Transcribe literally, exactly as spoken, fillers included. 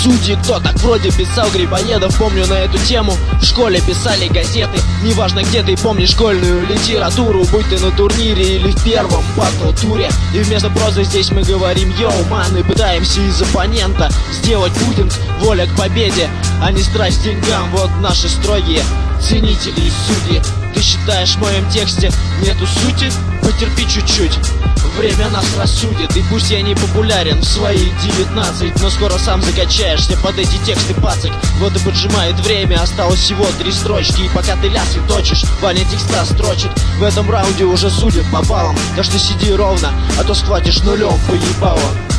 Судьи, кто так вроде писал Грибоедов, помню на эту тему. В школе писали газеты, неважно где ты, помнишь школьную литературу, будь ты на турнире или в первом батл-туре. И вместо прозы здесь мы говорим йоу, ман, и пытаемся из оппонента сделать пудинг. Воля к победе, а не страсть к деньгам. Вот наши строгие ценители и судьи. Ты считаешь в моем тексте нету сути? Потерпи чуть-чуть, время нас рассудит. И пусть я не популярен в свои девятнадцать, но скоро сам закачаешься под эти тексты, пацак. Вот и поджимает время, осталось всего три строчки. И пока ты лясы точишь, Ваня текста строчит. В этом раунде уже судят по баллам, так что сиди ровно, а то схватишь нулем по ебалам.